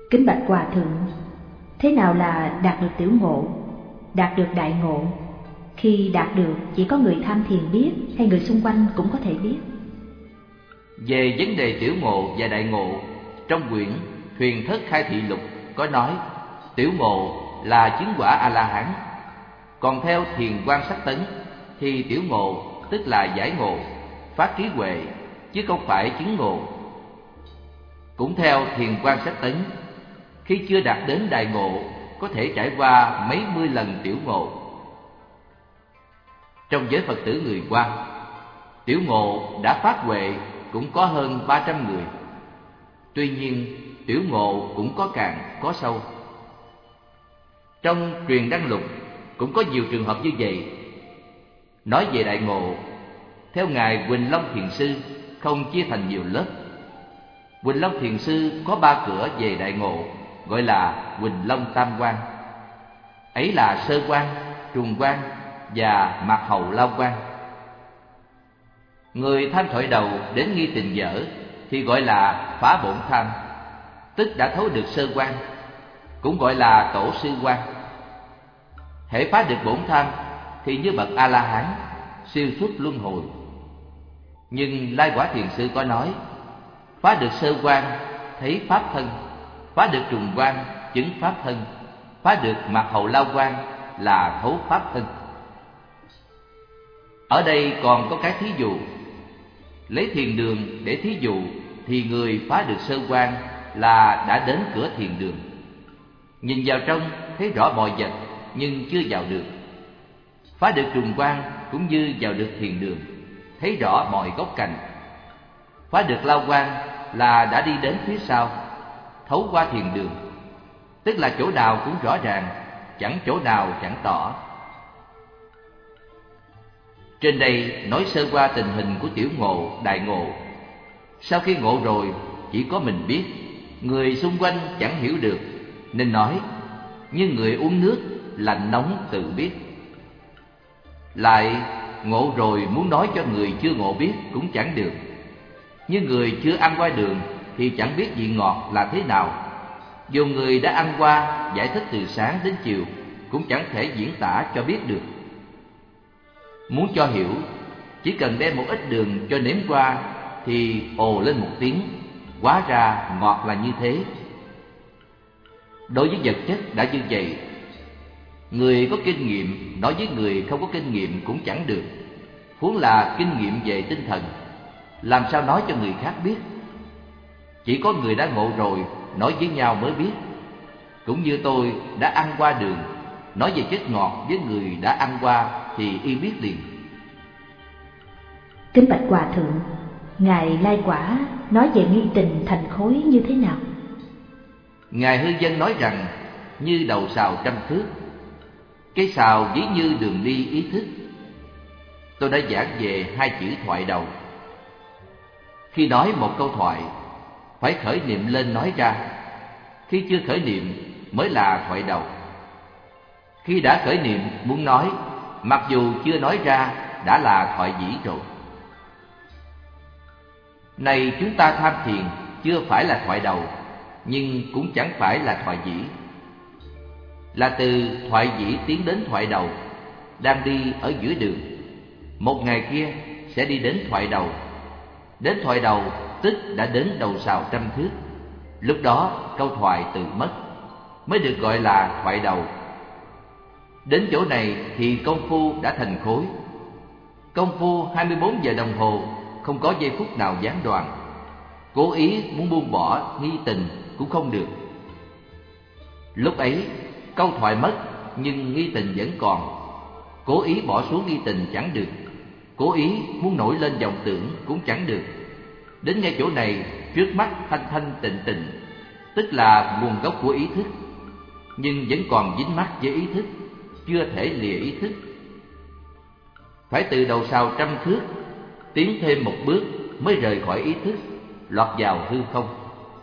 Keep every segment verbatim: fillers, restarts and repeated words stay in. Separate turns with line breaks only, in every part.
Kính bạch Hòa Thượng, thế nào là đạt được tiểu ngộ, đạt được đại ngộ? Khi đạt được chỉ có người tham thiền biết hay người xung quanh cũng có thể biết?
Về vấn đề tiểu ngộ và đại ngộ, trong quyển Thuyền Thất Khai Thị Lục có nói tiểu ngộ là chứng quả A-la-hán. Còn theo Thiền Quan Sát Tấn thì tiểu ngộ tức là giải ngộ, phát trí huệ, chứ không phải chứng ngộ. Cũng theo Thiền Quan Sát Tấn, khi chưa đạt đến đại ngộ có thể trải qua mấy mươi lần tiểu ngộ. Trong giới Phật tử người Hoa, tiểu ngộ đã phát huệ cũng có hơn ba trăm người. Tuy nhiên, tiểu ngộ cũng có cạn, có sâu. Trong Truyền Đăng Lục cũng có nhiều trường hợp như vậy. Nói về đại ngộ, theo Ngài Huỳnh Long Thiền Sư không chia thành nhiều lớp. Huỳnh Long Thiền Sư có ba cửa về đại ngộ, gọi là Huỳnh Long Tam Quan. Ấy là sơ quan, trùng quan và mạt hầu lao quan. Người tham thoại đầu đến nghi tình dở thì gọi là phá bổn tham, tức đã thấu được sơ quan, cũng gọi là tổ sư quan. Hễ phá được bổn tham thì như bậc A-la-hán, siêu xuất luân hồi. Nhưng Lai Quả Thiền Sư có nói, phá được sơ quan thấy pháp thân, phá được trùng quan chứng pháp thân, phá được mạt hầu lao quan là thấu pháp thân. Ở đây còn có cái thí dụ. Lấy thiền đường để thí dụ thì người phá được sơ quan là đã đến cửa thiền đường. Nhìn vào trong thấy rõ mọi vật nhưng chưa vào được. Phá được trùng quan cũng như vào được thiền đường, thấy rõ mọi góc cạnh. Phá được lao quan là đã đi đến phía sau, thấu qua thiền đường, tức là chỗ nào cũng rõ ràng, chẳng chỗ nào chẳng tỏ. Trên đây nói sơ qua tình hình của tiểu ngộ, đại ngộ. Sau khi ngộ rồi, chỉ có mình biết, người xung quanh chẳng hiểu được, nên nói như người uống nước lạnh nóng tự biết. Lại ngộ rồi muốn nói cho người chưa ngộ biết cũng chẳng được. Như người chưa ăn qua đường thì chẳng biết vị ngọt là thế nào. Dù người đã ăn qua, giải thích từ sáng đến chiều cũng chẳng thể diễn tả cho biết được. Muốn cho hiểu, chỉ cần đem một ít đường cho nếm qua thì ồ lên một tiếng, hóa ra ngọt là như thế. Đối với vật chất đã như vậy, người có kinh nghiệm nói với người không có kinh nghiệm cũng chẳng được, huống là kinh nghiệm về tinh thần, làm sao nói cho người khác biết. Chỉ có người đã ngộ rồi nói với nhau mới biết. Cũng như tôi đã ăn qua đường, nói về chất ngọt với người đã ăn qua thì y biết liền.
Kính bạch Hòa Thượng, Ngài Lai Quả nói về nghi tình thành khối như thế nào?
Ngài Hư Dân nói rằng như đầu sào trăm thước, cái sào ví như đường đi ý thức. Tôi đã giảng về hai chữ thoại đầu. Khi nói một câu thoại, phải khởi niệm lên nói ra. Khi chưa khởi niệm mới là thoại đầu. Khi đã khởi niệm muốn nói, mặc dù chưa nói ra đã là thoại dĩ rồi. Này chúng ta tham thiền chưa phải là thoại đầu, nhưng cũng chẳng phải là thoại dĩ. Là từ thoại dĩ tiến đến thoại đầu, đang đi ở giữa đường. Một ngày kia sẽ đi đến thoại đầu. Đến thoại đầu tức đã đến đầu sào trăm thước. Lúc đó câu thoại tự mất, mới được gọi là thoại đầu. Đến chỗ này thì công phu đã thành khối. Công phu hai mươi bốn giờ đồng hồ, không có giây phút nào gián đoạn. Cố ý muốn buông bỏ nghi tình cũng không được. Lúc ấy câu thoại mất nhưng nghi tình vẫn còn. Cố ý bỏ xuống nghi tình chẳng được. Cố ý muốn nổi lên vọng tưởng cũng chẳng được. Đến ngay chỗ này, trước mắt thanh thanh tịnh tịnh, tức là nguồn gốc của ý thức, nhưng vẫn còn dính mắc với ý thức, chưa thể lìa ý thức. Phải từ đầu sào trăm thước tiến thêm một bước mới rời khỏi ý thức, lọt vào hư không.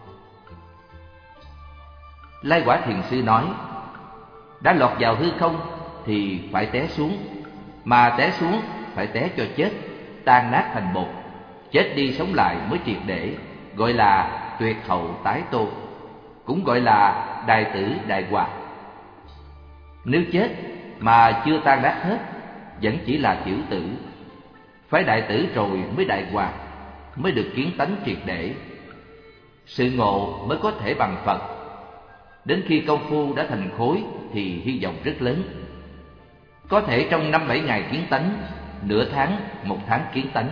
Lai Quả Thiền Sư nói, đã lọt vào hư không thì phải té xuống, mà té xuống phải té cho chết, tan nát thành bột, chết đi sống lại mới triệt để, gọi là tuyệt hậu tái tô. cũng gọi là đài tử đại hòa. Nếu chết mà chưa tan nát hết, vẫn chỉ là tiểu tử. Phải đại tử rồi mới đại hòa, mới được kiến tánh triệt để. Sự ngộ mới có thể bằng Phật. Đến khi công phu đã thành khối thì hy vọng rất lớn. Có thể trong năm bảy ngày kiến tánh, nửa tháng, một tháng kiến tánh.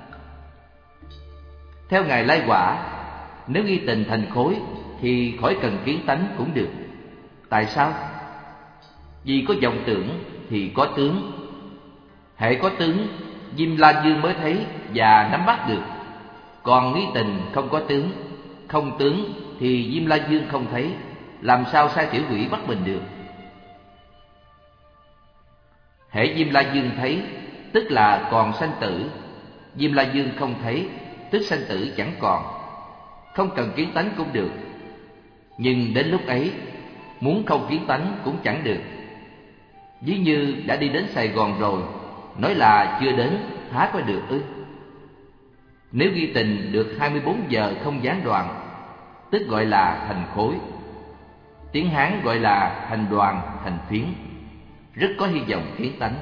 Theo Ngài Lai Quả, nếu nghi tình thành khối thì khỏi cần kiến tánh cũng được. Tại sao? Vì có vọng tưởng thì có tướng. Hễ có tướng, Diêm La Dương mới thấy và nắm bắt được. Còn nghi tình không có tướng, không tướng thì Diêm La Dương không thấy, làm sao sai tiểu quỷ bắt mình được? Hễ Diêm La Dương thấy, tức là còn sanh tử. Diêm La Dương không thấy, tức sanh tử chẳng còn. Không cần kiến tánh cũng được. Nhưng đến lúc ấy, muốn không kiến tánh cũng chẳng được. Ví như đã đi đến Sài Gòn rồi, nói là chưa đến, há có được ư? Nếu ghi tình được hai mươi bốn giờ không gián đoạn, tức gọi là thành khối. Tiếng Hán gọi là thành đoàn, thành phiến. Rất có hy vọng kiến tánh.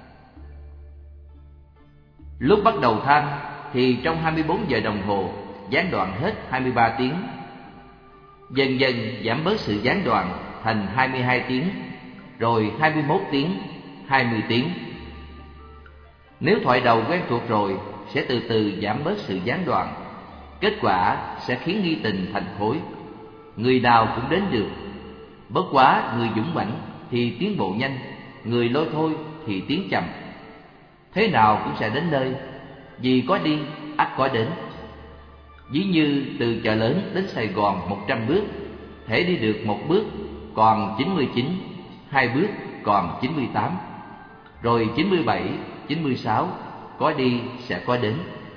Lúc bắt đầu tham thì trong hai mươi bốn giờ đồng hồ gián đoạn hết hai mươi ba tiếng. Dần dần giảm bớt sự gián đoạn thành hai mươi hai tiếng, rồi hai mươi mốt tiếng, hai mươi tiếng. Nếu thoại đầu quen thuộc rồi sẽ từ từ giảm bớt sự gián đoạn. Kết quả sẽ khiến nghi tình thành khối. Người nào cũng đến được. Bất quá người dũng mãnh thì tiến bộ nhanh, người lôi thôi thì tiến chậm. Thế nào cũng sẽ đến nơi, vì có đi ắt có đến. Ví như từ chợ lớn đến Sài Gòn một trăm bước, thể đi được một bước còn chín mươi chín, hai bước còn chín mươi tám, rồi chín mươi bảy, chín mươi sáu, có đi sẽ có đến.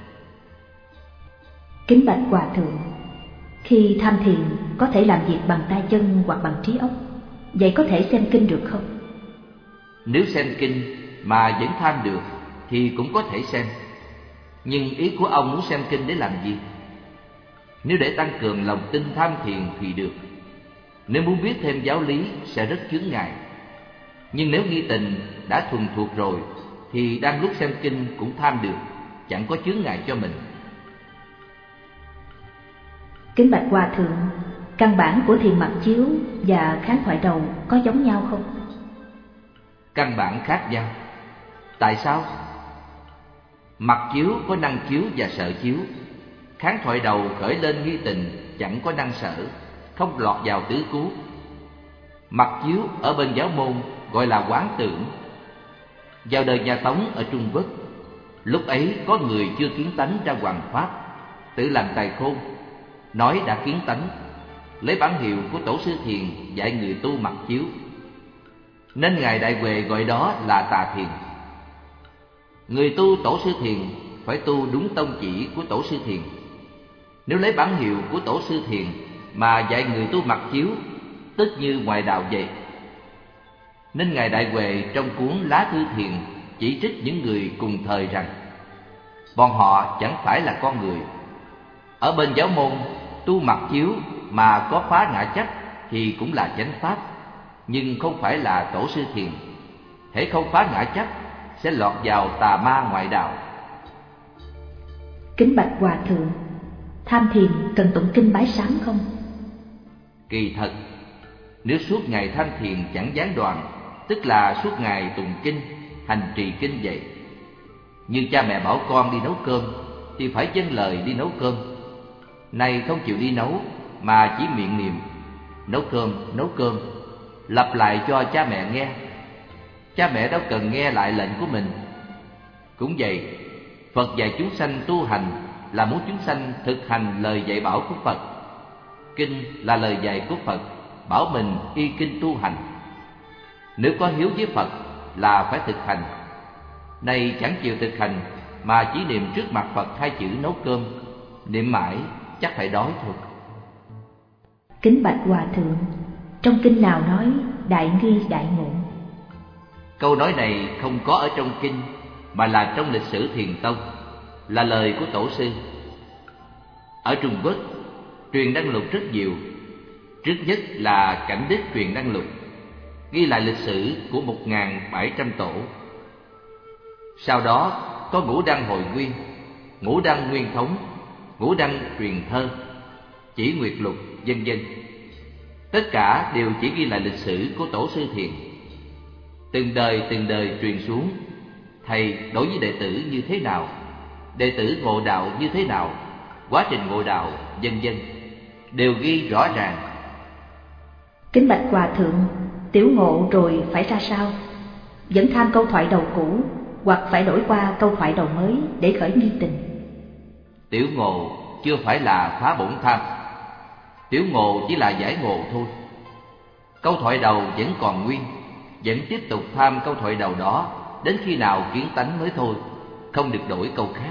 Kính bạch Hòa Thượng, khi tham thiền có thể làm việc bằng tay chân hoặc bằng trí óc, vậy có thể xem kinh được không?
Nếu xem kinh mà vẫn tham được thì cũng có thể xem. Nhưng ý của ông muốn xem kinh để làm gì? Nếu để tăng cường lòng tin tham thiền thì được. Nếu muốn biết thêm giáo lý sẽ rất chướng ngại. Nhưng nếu nghi tình đã thuần thuộc rồi thì đang lúc xem kinh cũng tham được, chẳng có chướng ngại cho mình.
Kính bạch Hòa Thượng, căn bản của thiền mặc chiếu và kháng thoại đầu có giống nhau không?
Căn bản khác nhau. Tại sao? Mặc chiếu có năng chiếu và sợ chiếu. Kháng thoại đầu khởi lên nghi tình chẳng có năng sở, không lọt vào tứ cứu. Mặc chiếu ở bên giáo môn gọi là quán tưởng. Vào đời nhà Tống ở Trung Quốc, lúc ấy có người chưa kiến tánh ra hoằng pháp, tự làm tài khôn, nói đã kiến tánh, lấy bản hiệu của tổ sư thiền dạy người tu mặc chiếu. Nên Ngài Đại Huệ gọi đó là tà thiền. Người tu tổ sư thiền phải tu đúng tông chỉ của tổ sư thiền. Nếu lấy bản hiệu của tổ sư thiền mà dạy người tu mặc chiếu, tức như ngoại đạo vậy. Nên Ngài Đại Huệ trong cuốn Lá Thư Thiền chỉ trích những người cùng thời rằng bọn họ chẳng phải là con người. Ở bên giáo môn, tu mặc chiếu mà có phá ngã chấp thì cũng là chánh pháp, nhưng không phải là tổ sư thiền. Hễ không phá ngã chấp sẽ lọt vào tà ma ngoại đạo.
Kính bạch Hòa Thượng, tham thiền cần tụng kinh bái sám không?
Kỳ thật, nếu suốt ngày tham thiền chẳng gián đoạn, tức là suốt ngày tụng kinh, hành trì kinh vậy. Như cha mẹ bảo con đi nấu cơm thì phải vâng lời đi nấu cơm. Nay không chịu đi nấu mà chỉ miệng niệm nấu cơm, nấu cơm, lặp lại cho cha mẹ nghe. Cha mẹ đâu cần nghe lại lệnh của mình. Cũng vậy, Phật dạy chúng sanh tu hành là muốn chúng sanh thực hành lời dạy bảo của Phật. Kinh là lời dạy của Phật, bảo mình y kinh tu hành. Nếu có hiếu với Phật là phải thực hành. Nay chẳng chịu thực hành mà chỉ niệm trước mặt Phật hai chữ nấu cơm, niệm mãi chắc phải đói thôi.
Kính bạch Hòa Thượng, trong kinh nào nói đại nghi đại ngộ?
Câu nói này không có ở trong kinh mà là trong lịch sử Thiền Tông, là lời của tổ sư. Ở Trung Quốc truyền đăng lục rất nhiều, Trước nhất là cảnh đích truyền năng lục, ghi lại lịch sử của một nghìn bảy trăm tổ. Sau đó có ngũ đăng hội nguyên, ngũ đăng nguyên thống, ngũ đăng truyền thơ, chỉ nguyệt lục, vân vân. Tất cả đều chỉ ghi lại lịch sử của tổ sư Thiền. Từng đời từng đời truyền xuống, thầy đối với đệ tử như thế nào, đệ tử ngộ đạo như thế nào, quá trình ngộ đạo, vân vân, đều ghi rõ ràng.
Kính bạch Hòa thượng, tiểu ngộ rồi phải ra sao? Vẫn tham câu thoại đầu cũ, hoặc phải đổi qua câu thoại đầu mới để khởi nghi tình?
Tiểu ngộ chưa phải là phá bổn tham, tiểu ngộ chỉ là giải ngộ thôi. Câu thoại đầu vẫn còn nguyên, vẫn tiếp tục tham câu thoại đầu đó đến khi nào kiến tánh mới thôi, không được đổi câu khác.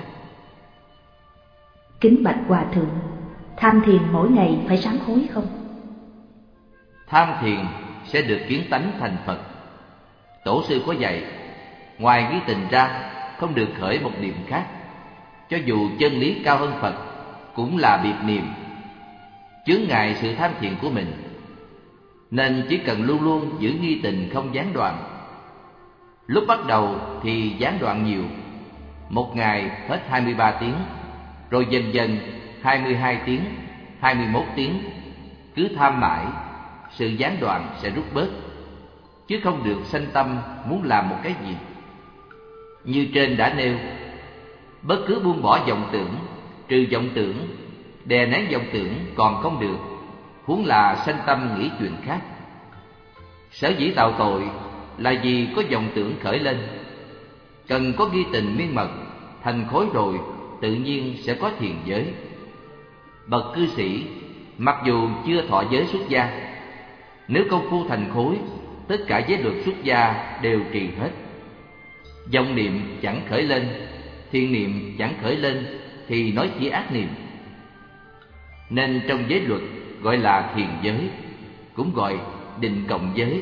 Kính bạch Hòa thượng, tham thiền mỗi ngày phải sám hối không?
Tham thiền sẽ được kiến tánh thành Phật. Tổ sư có dạy, ngoài nghi tình ra không được khởi một niệm khác. Cho dù chân lý cao hơn Phật cũng là biệt niệm, chướng ngại sự tham thiền của mình. Nên chỉ cần luôn luôn giữ nghi tình không gián đoạn. Lúc bắt đầu thì gián đoạn nhiều, một ngày hết hai mươi ba tiếng, rồi dần dần hai mươi hai tiếng, hai mươi mốt tiếng. Cứ tham mãi, sự gián đoạn sẽ rút bớt, chứ không được sanh tâm muốn làm một cái gì. Như trên đã nêu, bất cứ buông bỏ vọng tưởng, trừ vọng tưởng, đè nén vọng tưởng còn không được, huống là sanh tâm nghĩ chuyện khác. Sở dĩ tạo tội là vì có vọng tưởng khởi lên. Cần có ghi tình miên mật, thành khối rồi tự nhiên sẽ có thiền giới. Bậc cư sĩ mặc dù chưa thọ giới xuất gia, nếu công phu thành khối, tất cả giới luật xuất gia đều trì hết. Vọng niệm chẳng khởi lên, thiền niệm chẳng khởi lên, thì nói chỉ ác niệm. Nên trong giới luật gọi là thiền giới, cũng gọi định cộng giới.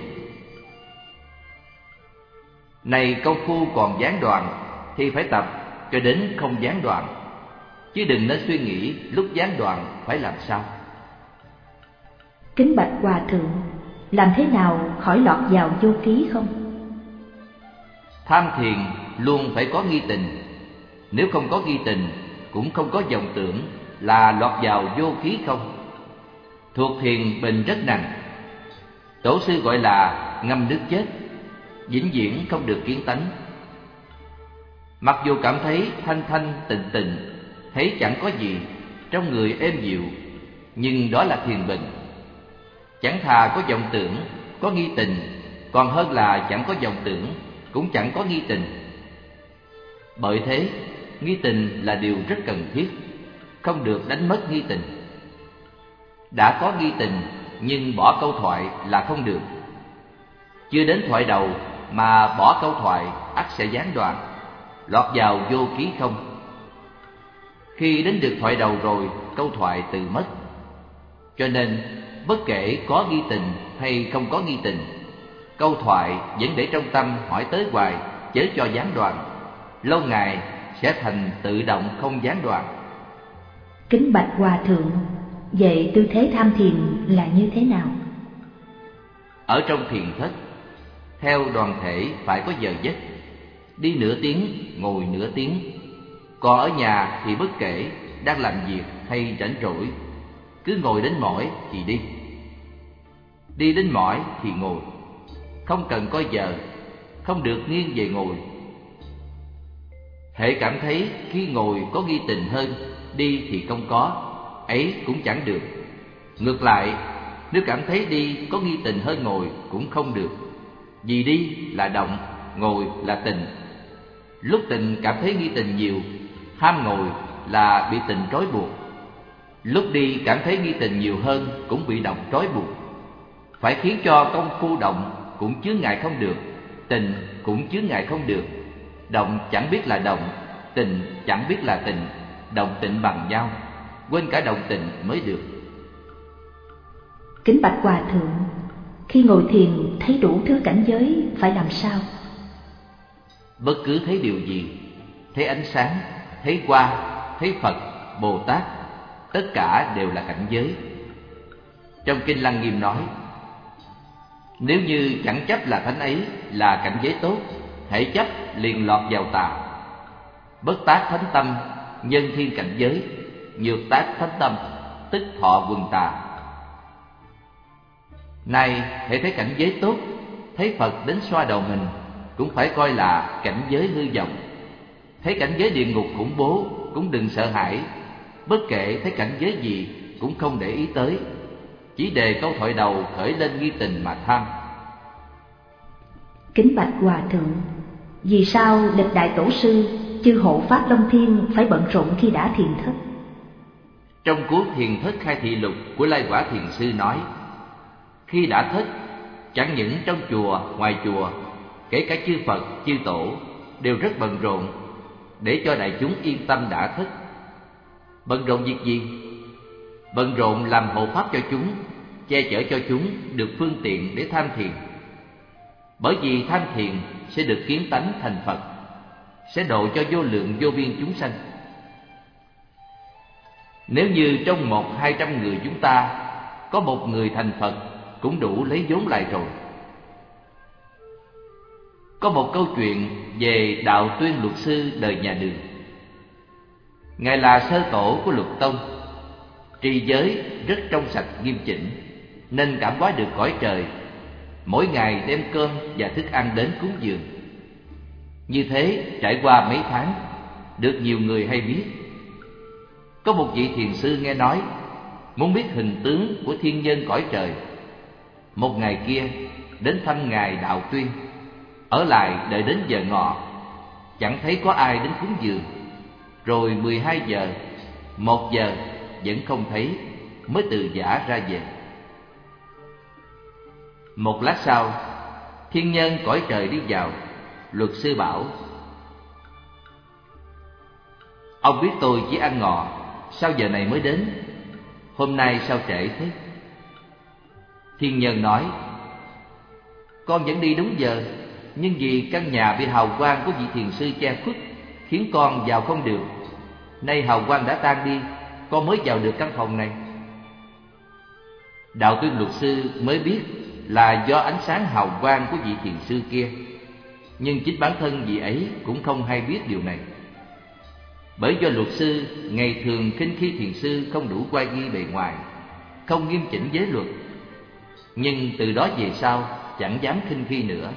Này công phu còn gián đoạn thì phải tập cho đến không gián đoạn, chứ đừng nên suy nghĩ lúc gián đoạn phải làm sao.
Kính bạch Hòa thượng, làm thế nào khỏi lọt vào vô ký không?
Tham thiền luôn phải có nghi tình. Nếu không có nghi tình, cũng không có vọng tưởng, là lọt vào vô ký không? Thuộc thiền bình rất nặng. Tổ sư gọi là ngâm nước chết, vĩnh viễn không được kiến tánh. Mặc dù cảm thấy thanh thanh tịnh tịnh, thấy chẳng có gì, trong người êm dịu, nhưng đó là thiền bình. Chẳng thà có vọng tưởng, có nghi tình, còn hơn là chẳng có vọng tưởng, cũng chẳng có nghi tình. Bởi thế, nghi tình là điều rất cần thiết, không được đánh mất nghi tình. Đã có nghi tình, nhưng bỏ câu thoại là không được. Chưa đến thoại đầu mà bỏ câu thoại, ắt sẽ gián đoạn, lọt vào vô ký không. Khi đến được thoại đầu rồi, câu thoại tự mất. Cho nên, bất kể có nghi tình hay không có nghi tình, câu thoại vẫn để trong tâm hỏi tới hoài, chớ cho gián đoạn. Lâu ngày sẽ thành tự động không gián đoạn.
Kính bạch Hòa thượng, vậy tư thế tham thiền là như thế nào?
Ở trong thiền thất, theo đoàn thể phải có giờ giấc, đi nửa tiếng, ngồi nửa tiếng. Còn ở nhà thì bất kể đang làm việc hay rảnh rỗi, cứ ngồi đến mỏi thì đi, đi đến mỏi thì ngồi, không cần coi giờ, không được nghiêng về ngồi. Hễ cảm thấy khi ngồi có nghi tình hơn, đi thì không có, ấy cũng chẳng được. Ngược lại, nếu cảm thấy đi có nghi tình hơn ngồi cũng không được. Vì đi là động, ngồi là tình. Lúc tình cảm thấy nghi tình nhiều, ham ngồi là bị tình trói buộc. Lúc đi cảm thấy nghi tình nhiều hơn, cũng bị động trói buộc. Phải khiến cho công phu động cũng chướng ngại không được, tình cũng chướng ngại không được. Động chẳng biết là động, tình chẳng biết là tình, động tịnh bằng nhau, quên cả động tình mới được.
Kính bạch Hòa thượng, khi ngồi thiền thấy đủ thứ cảnh giới phải làm sao?
Bất cứ thấy điều gì, thấy ánh sáng, thấy hoa, thấy Phật, Bồ Tát, tất cả đều là cảnh giới. Trong Kinh Lăng Nghiêm nói, nếu như chẳng chấp là thánh ấy là cảnh giới tốt, hễ chấp liền lọt vào tà. Bất tác thánh tâm, nhân thiên cảnh giới, nhược tác thánh tâm, tức thọ quần tà. Nay hễ thấy cảnh giới tốt, thấy Phật đến xoa đầu mình, cũng phải coi là cảnh giới hư vọng. Thấy cảnh giới địa ngục khủng bố cũng đừng sợ hãi, bất kể thấy cảnh giới gì cũng không để ý tới, chỉ đề câu thoại đầu khởi lên nghi tình mà tham.
Kính bạch Hòa Thượng, vì sao lịch đại tổ sư, chư hộ Pháp Long Thiên phải bận rộn khi đã thiền thất?
Trong cuốn Thiền Thất Khai Thị Lục của Lai Quả Thiền Sư nói, khi đã thất, chẳng những trong chùa, ngoài chùa, kể cả chư Phật, chư Tổ đều rất bận rộn để cho đại chúng yên tâm đã thất. Bận rộn việc gì? Bận rộn làm hộ pháp cho chúng, che chở cho chúng được phương tiện để tham thiền. Bởi vì tham thiền sẽ được kiến tánh thành Phật, sẽ độ cho vô lượng vô biên chúng sanh. Nếu như trong một hai trăm người chúng ta có một người thành Phật cũng đủ lấy vốn lại rồi. Có một câu chuyện về Đạo Tuyên Luật Sư đời nhà Đường. Ngài là sơ tổ của Luật Tông, trì giới rất trong sạch nghiêm chỉnh, nên cảm hóa được cõi trời, mỗi ngày đem cơm và thức ăn đến cúng dường. Như thế trải qua mấy tháng, được nhiều người hay biết. Có một vị thiền sư nghe nói, muốn biết hình tướng của thiên nhân cõi trời. Một ngày kia đến thăm ngài Đạo Tuyên, ở lại đợi đến giờ ngọ, chẳng thấy có ai đến cúng dường. Rồi mười hai giờ, một giờ vẫn không thấy, mới từ giã ra về. Một lát sau, thiên nhân cõi trời đi vào. Luật sư bảo, ông biết tôi chỉ ăn ngọ, sao giờ này mới đến? Hôm nay sao trễ thế? Thiên nhân nói, con vẫn đi đúng giờ, nhưng vì căn nhà bị hào quang của vị thiền sư che khuất, khiến con vào không được. Nay hào quang đã tan đi, con mới vào được căn phòng này. Đạo Tuyên Luật Sư mới biết là do ánh sáng hào quang của vị thiền sư kia, nhưng chính bản thân vị ấy cũng không hay biết điều này. Bởi do luật sư ngày thường khinh khi thiền sư không đủ oai nghi bề ngoài, không nghiêm chỉnh giới luật, nhưng từ đó về sau chẳng dám khinh khi nữa.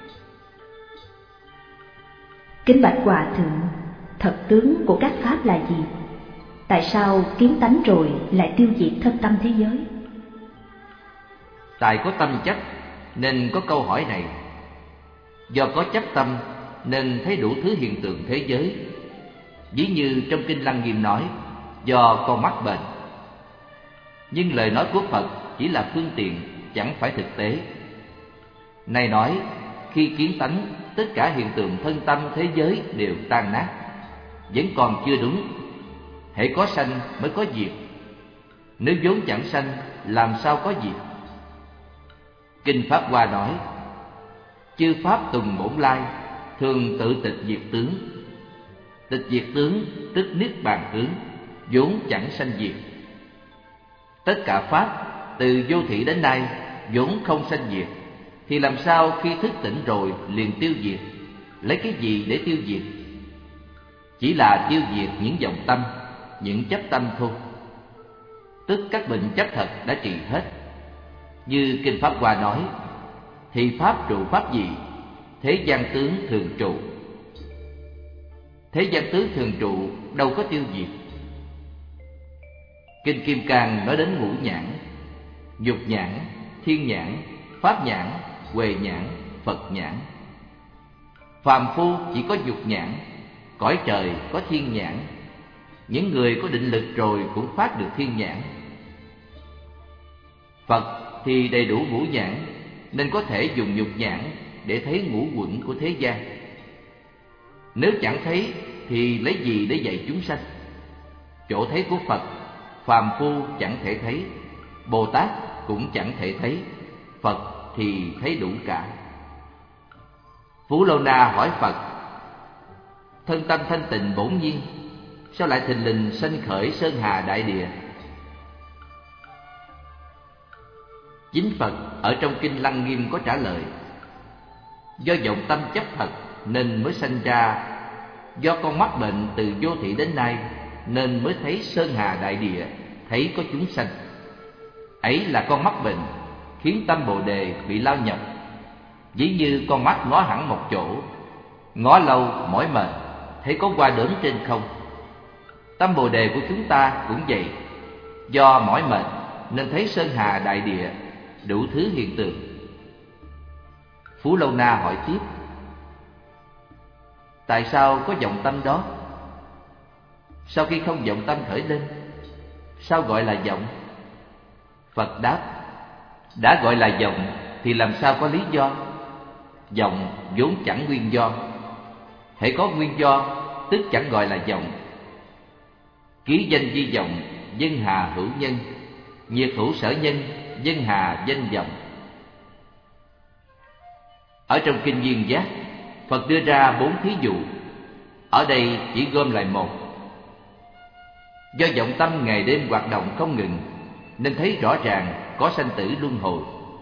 Kính bạch Hòa Thượng, thật tướng của các pháp là gì? Tại sao kiến tánh rồi lại tiêu diệt thân tâm thế giới?
Tại có tâm chấp nên có câu hỏi này. Do có chấp tâm nên thấy đủ thứ hiện tượng thế giới. Ví như trong Kinh Lăng Nghiêm nói, do con mắt bền. Nhưng lời nói của Phật chỉ là phương tiện, chẳng phải thực tế. Này nói, khi kiến tánh, tất cả hiện tượng thân tâm thế giới đều tan nát. Vẫn còn chưa đúng. Hễ có sanh mới có diệt. Nếu vốn chẳng sanh, làm sao có diệt? Kinh Pháp Hoa nói, chư pháp tùng bổn lai, thường tự tịch diệt tướng. Tịch diệt tướng tức niết bàn tướng, vốn chẳng sanh diệt. Tất cả pháp từ vô thị đến nay vốn không sanh diệt, thì làm sao khi thức tỉnh rồi liền tiêu diệt? Lấy cái gì để tiêu diệt? Chỉ là tiêu diệt những vọng tâm, những chấp tâm thôi. Tức các bệnh chấp thật đã trị hết. Như Kinh Pháp Hoa nói, thì pháp trụ pháp gì? Thế gian tướng thường trụ. Thế gian tướng thường trụ đâu có tiêu diệt. Kinh Kim Cang nói đến ngũ nhãn: dục nhãn, thiên nhãn, pháp nhãn, huệ nhãn, Phật nhãn. Phàm phu chỉ có dục nhãn, cõi trời có thiên nhãn. Những người có định lực rồi cũng phát được thiên nhãn. Phật thì đầy đủ ngũ nhãn, nên có thể dùng dục nhãn để thấy ngũ uẩn của thế gian. Nếu chẳng thấy thì lấy gì để dạy chúng sanh? Chỗ thấy của Phật, phàm phu chẳng thể thấy, Bồ Tát cũng chẳng thể thấy, Phật thì thấy đủ cả. Phú Lâu Na hỏi Phật: thân tâm thanh tịnh bổn nhiên, sao lại thình lình sanh khởi sơn hà đại địa? Chính Phật ở trong Kinh Lăng Nghiêm có trả lời: do vọng tâm chấp thật nên mới sanh ra, do con mắc bệnh từ vô thị đến nay nên mới thấy sơn hà đại địa, thấy có chúng sanh. Ấy là con mắc bệnh khiến tâm Bồ Đề bị lao nhập, ví như con mắt ngó hẳn một chỗ, ngó lâu mỏi mệt, thấy có hoa đốm trên không. Tâm Bồ Đề của chúng ta cũng vậy, do mỏi mệt nên thấy sơn hà đại địa, đủ thứ hiện tượng. Phú Lâu Na hỏi tiếp: tại sao có vọng tâm đó? Sau khi không vọng tâm khởi lên, sao gọi là vọng? Phật đáp: đã gọi là vọng thì làm sao có lý do? Vọng vốn chẳng nguyên do, hễ có nguyên do tức chẳng gọi là vọng. Ký danh di vọng, dân hà hữu nhân, nhiệt hữu sở nhân, dân hà danh vọng. Ở trong Kinh Duyên Giác, Phật đưa ra bốn thí dụ, ở đây chỉ gom lại một. Do vọng tâm ngày đêm hoạt động không ngừng nên thấy rõ ràng có sanh tử luân hồi.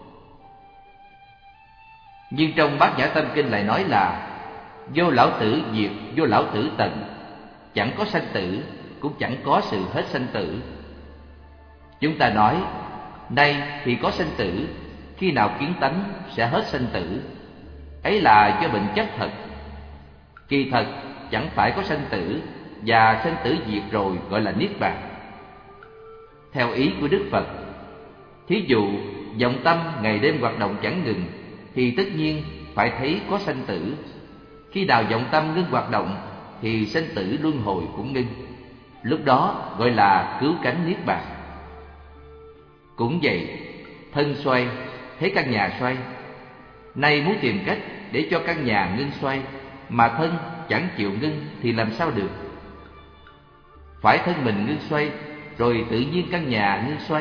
Nhưng trong Bát Nhã Tâm Kinh lại nói là vô lão tử diệt, vô lão tử tận, chẳng có sanh tử, cũng chẳng có sự hết sanh tử. Chúng ta nói nay thì có sanh tử, khi nào kiến tánh sẽ hết sanh tử. Ấy là do bệnh chấp thật. Kỳ thật chẳng phải có sanh tử, và sanh tử diệt rồi gọi là niết bàn. Theo ý của Đức Phật, thí dụ vọng tâm ngày đêm hoạt động chẳng ngừng thì tất nhiên phải thấy có sanh tử. Khi nào vọng tâm ngưng hoạt động thì sanh tử luân hồi cũng ngưng. Lúc đó gọi là cứu cánh niết bàn. Cũng vậy, thân xoay, thấy căn nhà xoay. Nay muốn tìm cách để cho căn nhà ngưng xoay, mà thân chẳng chịu ngưng thì làm sao được? Phải thân mình ngưng xoay, rồi tự nhiên căn nhà ngưng xoay.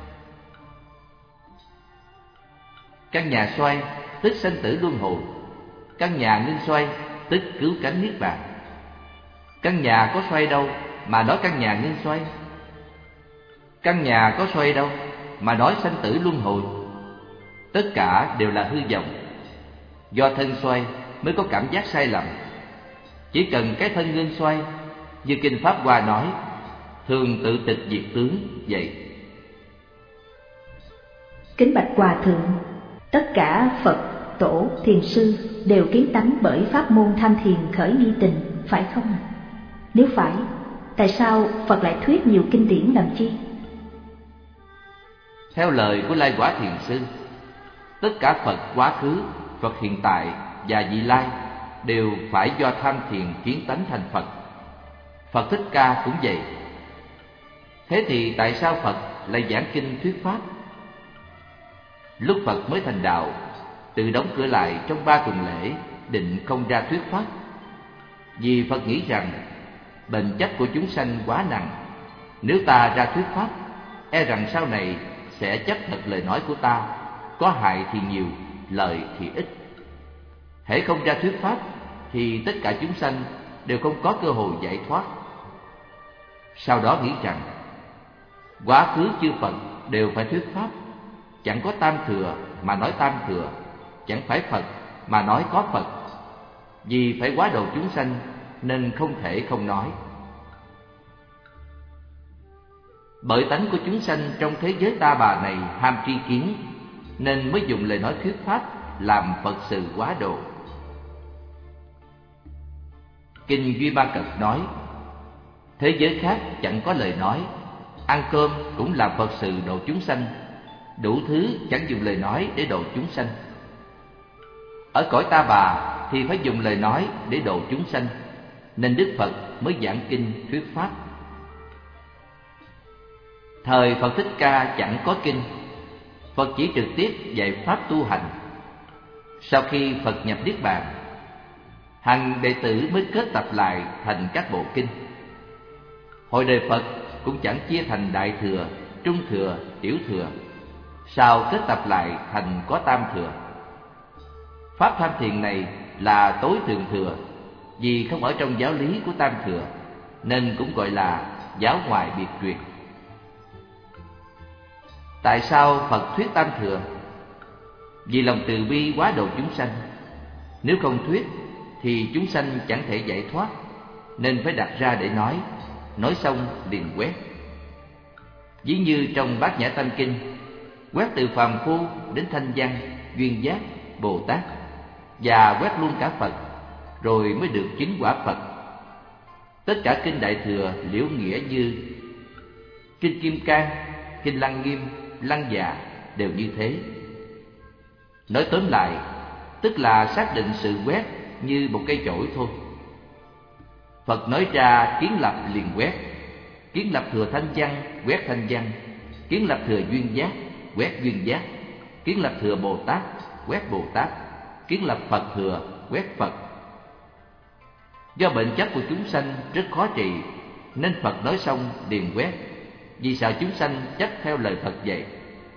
Căn nhà xoay tức sanh tử luân hồi, căn nhà ngưng xoay tức cứu cánh niết bàn. Căn nhà có xoay đâu mà nói căn nhà ngưng xoay? Căn nhà có xoay đâu mà nói sanh tử luân hồi? Tất cả đều là hư vọng. Do thân xoay mới có cảm giác sai lầm. Chỉ cần cái thân ngưng xoay, như Kinh Pháp Hoa nói, thường tự tịch diệt tướng vậy.
Kính bạch Hòa Thượng, tất cả Phật, Tổ, Thiền Sư đều kiến tánh bởi pháp môn tham thiền khởi nghi tình, phải không? Nếu phải, tại sao Phật lại thuyết nhiều kinh điển làm chi?
Theo lời của Lai Quả Thiền Sư, tất cả Phật quá khứ, Phật hiện tại và vị lai đều phải do tham thiền kiến tánh thành Phật. Phật Thích Ca cũng vậy. Thế thì tại sao Phật lại giảng kinh thuyết pháp? Lúc Phật mới thành đạo, tự đóng cửa lại trong ba tuần lễ, định không ra thuyết pháp. Vì Phật nghĩ rằng bệnh chấp của chúng sanh quá nặng, nếu ta ra thuyết pháp, e rằng sau này sẽ chấp thật lời nói của ta, có hại thì nhiều, lợi thì ít. Hễ không ra thuyết pháp thì tất cả chúng sanh đều không có cơ hội giải thoát. Sau đó nghĩ rằng quá khứ chư Phật đều phải thuyết pháp, chẳng có tam thừa mà nói tam thừa, chẳng phải Phật mà nói có Phật. Vì phải hóa độ chúng sanh nên không thể không nói. Bởi tánh của chúng sanh trong thế giới ta bà này ham tri kiến, nên mới dùng lời nói thuyết pháp làm Phật sự hóa độ. Kinh Duy Ma Cật nói, thế giới khác chẳng có lời nói, ăn cơm cũng làm Phật sự độ chúng sanh, đủ thứ chẳng dùng lời nói để độ chúng sanh. Ở cõi ta bà thì phải dùng lời nói để độ chúng sanh, nên Đức Phật mới giảng kinh thuyết pháp. Thời Phật Thích Ca chẳng có kinh, Phật chỉ trực tiếp dạy pháp tu hành. Sau khi Phật nhập niết bàn, hằng đệ tử mới kết tập lại thành các bộ kinh. Hồi đời Phật cũng chẳng chia thành đại thừa, trung thừa, tiểu thừa, sau kết tập lại thành có tam thừa. Pháp tham thiền này là tối thượng thừa, vì không ở trong giáo lý của tam thừa, nên cũng gọi là giáo ngoài biệt truyền. Tại sao Phật thuyết tam thừa? Vì lòng từ bi quá độ chúng sanh. Nếu không thuyết thì chúng sanh chẳng thể giải thoát, nên phải đặt ra để nói. Nói xong liền quét. Ví như trong Bát Nhã Tâm Kinh, quét từ phàm phu đến thanh văn, duyên giác, Bồ Tát, và quét luôn cả Phật, rồi mới được chứng quả Phật. Tất cả kinh Đại Thừa liễu nghĩa như kinh Kim Cang, kinh Lăng Nghiêm, Lăng Già đều như thế. Nói tóm lại, tức là xác định sự quét như một cây chổi thôi. Phật nói ra kiến lập liền quét. Kiến lập thừa thanh văn, quét thanh văn. Kiến lập thừa duyên giác, quét duyên giác. Kiến lập thừa Bồ Tát, quét Bồ Tát. Kiến lập Phật thừa, quét Phật. Do bệnh chất của chúng sanh rất khó trị, nên Phật nói xong liền quét, vì sợ chúng sanh chấp theo lời Phật dạy.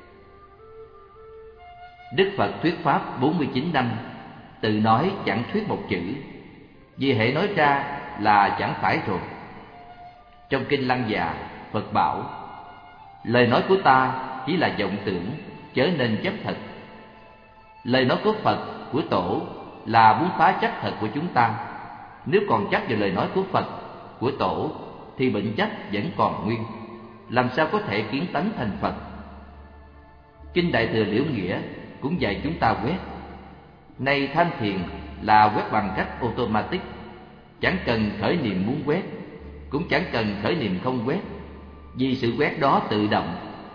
Đức Phật thuyết pháp bốn mươi chín năm, tự nói chẳng thuyết một chữ, vì hệ nói ra là chẳng phải rồi. Trong kinh Lăng Già, Phật bảo: lời nói của ta chỉ là vọng tưởng, chớ nên chấp thật. Lời nói của Phật, của Tổ là muốn phá chấp thật của chúng ta. Nếu còn chấp vào lời nói của Phật, của Tổ thì bệnh chấp vẫn còn nguyên, làm sao có thể kiến tánh thành Phật. Kinh Đại Thừa liễu nghĩa cũng dạy chúng ta quét. Nay tham thiền là quét bằng cách automatic, chẳng cần khởi niệm muốn quét, cũng chẳng cần khởi niệm không quét, vì sự quét đó tự động.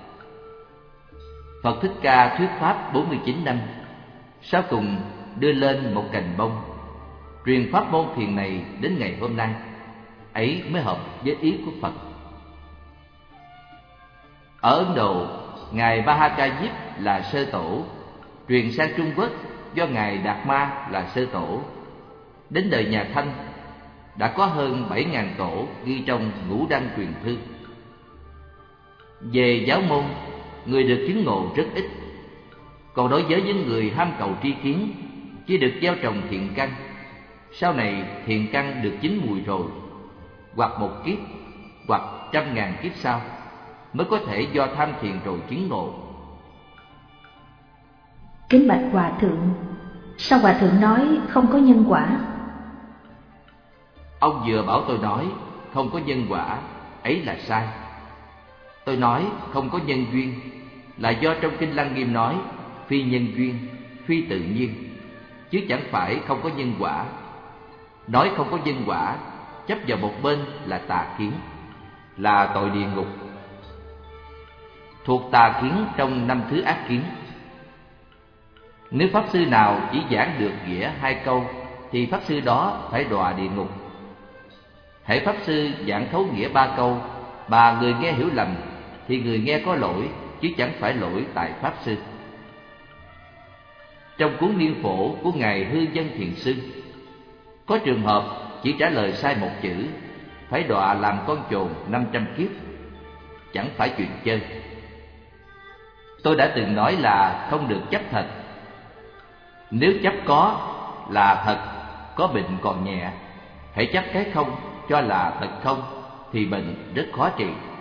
Phật Thích Ca thuyết pháp bốn mươi chín năm, sau cùng đưa lên một cành bông, truyền pháp môn thiền này đến ngày hôm nay, ấy mới hợp với ý của Phật. Ở Ấn Độ, Ngài Bhakya Diếp là sơ tổ, truyền sang Trung Quốc do Ngài Đạt Ma là sơ tổ. Đến đời nhà Thanh, đã có hơn bảy nghìn tổ ghi trong Ngũ Đăng truyền thư. Về giáo môn, người được chứng ngộ rất ít. Còn đối với những người ham cầu tri kiến, chỉ được gieo trồng thiện căn. Sau này thiện căn được chín mùi rồi, hoặc một kiếp, hoặc trăm ngàn kiếp sau, mới có thể do tham thiền rồi chứng ngộ.
Kính bạch Hòa Thượng, sao Hòa Thượng nói không có nhân quả?
Ông vừa bảo tôi nói không có nhân quả, ấy là sai. Tôi nói không có nhân duyên là do trong kinh Lăng Nghiêm nói phi nhân duyên, phi tự nhiên, chứ chẳng phải không có nhân quả. Nói không có nhân quả, chấp vào một bên là tà kiến, là tội địa ngục, thuộc tà kiến trong năm thứ ác kiến. Nếu pháp sư nào chỉ giảng được nghĩa hai câu thì pháp sư đó phải đọa địa ngục. Hễ pháp sư giảng thấu nghĩa ba câu mà người nghe hiểu lầm thì người nghe có lỗi, chứ chẳng phải lỗi tại pháp sư. Trong cuốn Niên Phổ của Ngài Hư Dân Thiền Sư, có trường hợp chỉ trả lời sai một chữ, phải đọa làm con chồn năm trăm kiếp, chẳng phải chuyện chơi. Tôi đã từng nói là không được chấp thật. Nếu chấp có là thật, có bệnh còn nhẹ. Hãy chấp cái không cho là thật không thì bệnh rất khó trị.